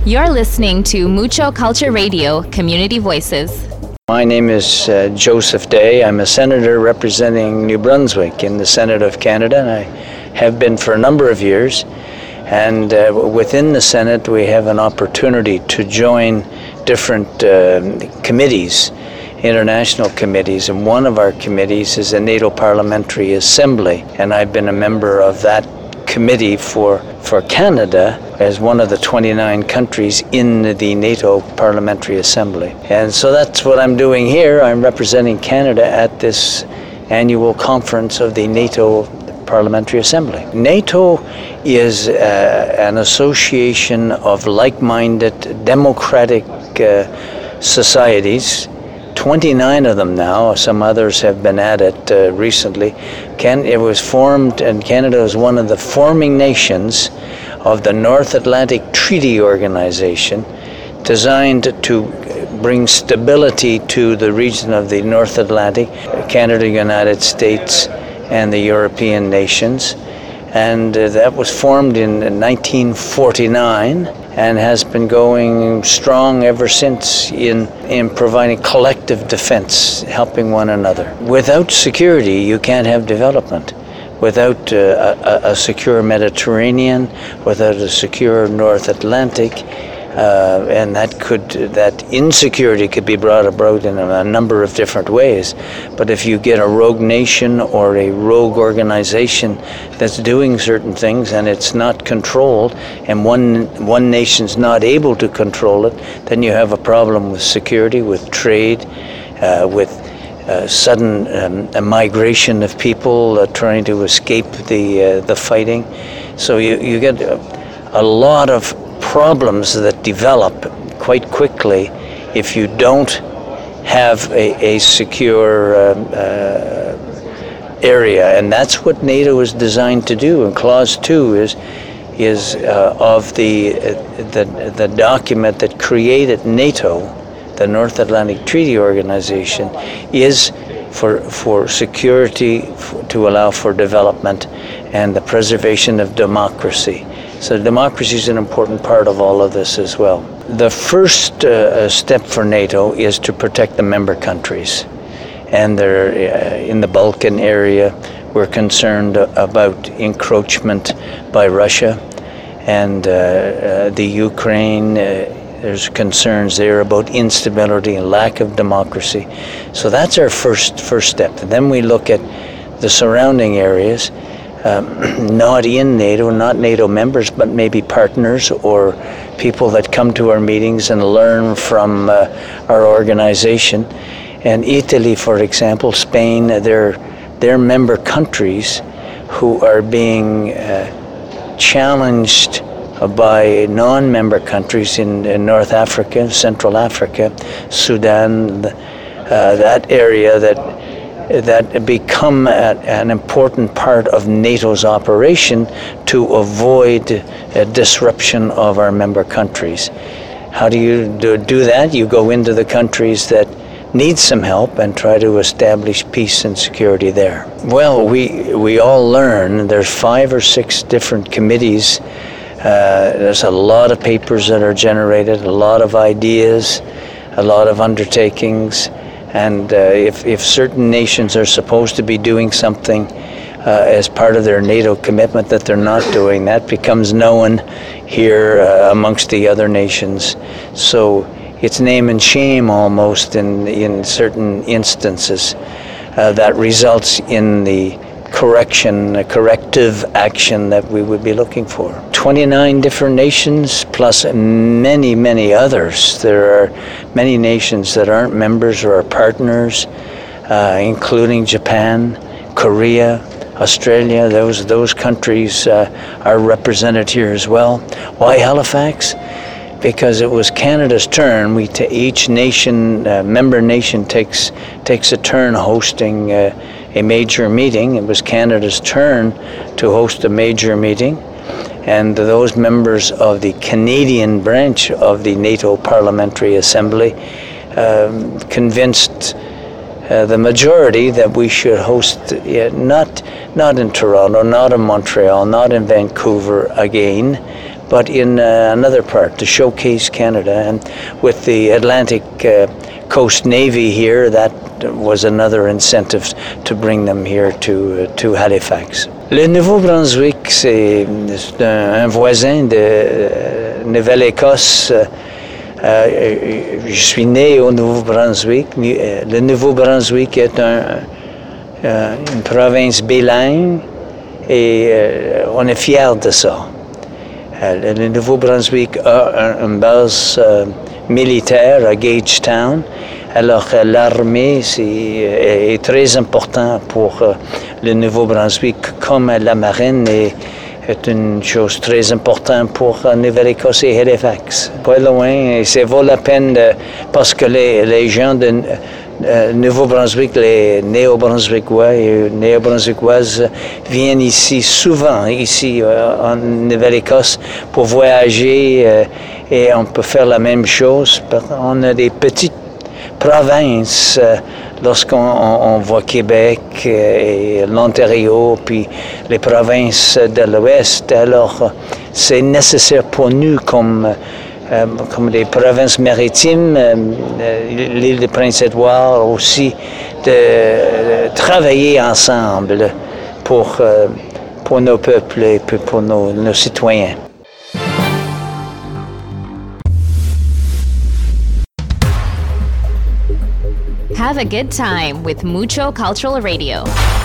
You're listening to Mucho Culture Radio, Community Voices. My name is Joseph Day. I'm a senator representing New Brunswick in the Senate of Canada, and I have been for a number of years. And within the Senate, we have an opportunity to join different committees, international committees, and one of our committees is the NATO Parliamentary Assembly, and I've been a member of that committee for Canada as one of the 29 countries in the NATO Parliamentary Assembly. And so that's what I'm doing here. I'm representing Canada at this annual conference of the NATO Parliamentary Assembly. NATO is an association of like-minded democratic societies, 29 of them now. Some others have been added recently. It was formed, and Canada is one of the forming nations of the North Atlantic Treaty Organization, designed to bring stability to the region of the North Atlantic, Canada, United States, and the European nations. And that was formed in 1949 and has been going strong ever since in providing collective defense, helping one another. Without security, you can't have development. Without a secure Mediterranean, without a secure North Atlantic, and that insecurity could be brought about in a number of different ways. But if you get a rogue nation or a rogue organization that's doing certain things and it's not controlled, and one nation's not able to control it, then you have a problem with security, with trade, with sudden migration of people trying to escape the fighting. So you get a lot of problems that develop quite quickly if you don't have a secure area, and that's what NATO is designed to do. And Clause 2 is of the document that created NATO, the North Atlantic Treaty Organization, is for security, to allow for development and the preservation of democracy. So democracy is an important part of all of this as well. The first step for NATO is to protect the member countries. And they're in the Balkan area. We're concerned about encroachment by Russia. And the Ukraine, there's concerns there about instability and lack of democracy. So that's our first step. And then we look at the surrounding areas. Not in NATO, not NATO members, but maybe partners or people that come to our meetings and learn from our organization. And Italy, for example, Spain, they're member countries who are being challenged by non-member countries in North Africa, Central Africa, Sudan, that area that become an important part of NATO's operation to avoid a disruption of our member countries. How do you do that? You go into the countries that need some help and try to establish peace and security there. Well, we all learn. There's 5 or 6 different committees. There's a lot of papers that are generated, a lot of ideas, a lot of undertakings. And if certain nations are supposed to be doing something as part of their NATO commitment that they're not doing, that becomes known here amongst the other nations. So it's name and shame almost in certain instances that results in the corrective action that we would be looking for. 29 different nations plus many, many others. There are many nations that aren't members or are partners, including Japan, Korea, Australia. Those countries are represented here as well. Why Halifax? Because it was Canada's turn. Each nation, member nation, takes a turn hosting a major meeting. It was Canada's turn to host a major meeting, and those members of the Canadian branch of the NATO Parliamentary Assembly convinced the majority that we should host not in Toronto, not in Montreal, not in Vancouver again, but in another part to showcase Canada. And with the Atlantic Coast Navy here, that was another incentive to bring them here to Halifax. Le Nouveau-Brunswick, c'est un voisin de Nouvelle-Écosse. Je suis né au Nouveau-Brunswick. Le Nouveau-Brunswick est une province bilingue et on est fiers de ça. Le Nouveau-Brunswick a une base militaire à Gagetown. Alors l'armée est très important pour le Nouveau-Brunswick, comme la marine est une chose très importante pour Nouvelle-Écosse et Halifax. Pas loin, et ça vaut la peine parce que les gens de Nouveau-Brunswick, les Néo-Brunswickois et Néo-Brunswickoises viennent ici souvent, ici en Nouvelle-Écosse, pour voyager et on peut faire la même chose. On a des petites provinces lorsqu'on voit Québec et l'Ontario, puis les provinces de l'Ouest. Alors, c'est nécessaire pour nous comme les provinces maritimes, l'île de Prince-Édouard aussi, de travailler ensemble pour nos peuples et pour nos citoyens. Have a good time with Mucho Cultural Radio.